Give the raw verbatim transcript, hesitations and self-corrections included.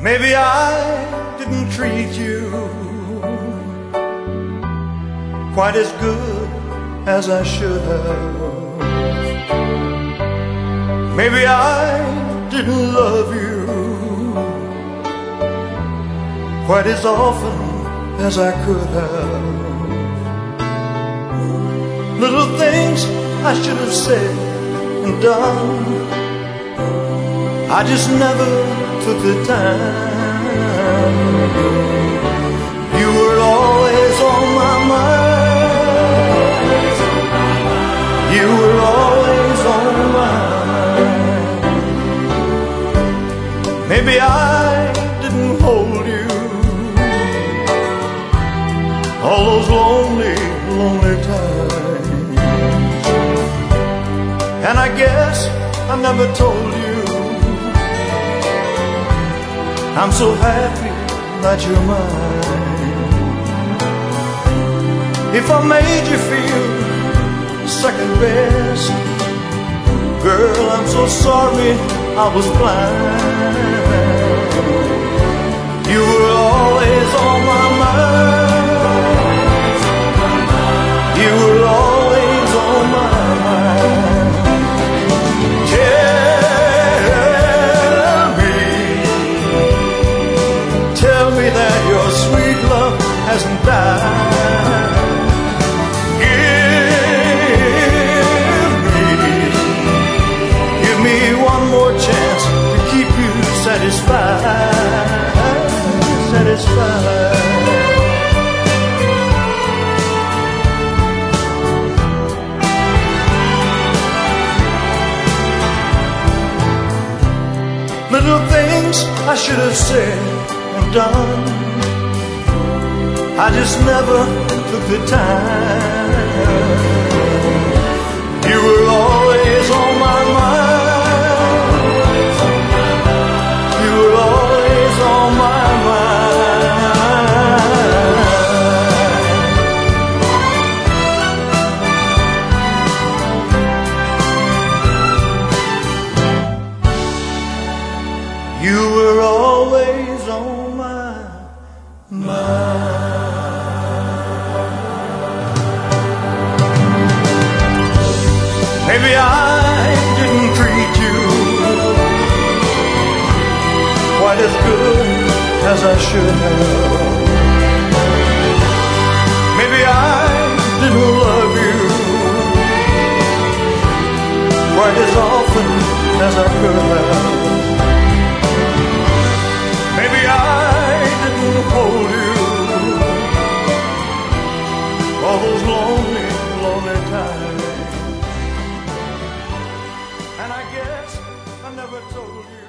Maybe I didn't treat you quite as good as I should have. Maybe I didn't love you quite as often as I could have. Little things I should have said and done, I just never took the time. You were always on my mind. You were always on my mind. Maybe I didn't hold you all those lonely, lonely times. And I guess I never told you I'm so happy that you're mine. If I made you feel second best, girl, I'm so sorry I was blind. You were always on my mind. You were always on my mind. Tell me that your sweet love hasn't died. Give me, give me one more chance to keep you satisfied, satisfied. Little things I should have said and done, I just never took the time. You were always on my mind. You were always on my mind. You were always on my mind. Maybe I didn't treat you quite as good as I should have. Maybe I didn't love you quite as often as I could have. Maybe I didn't hold you all those lonely, lonely times. And I guess I never told you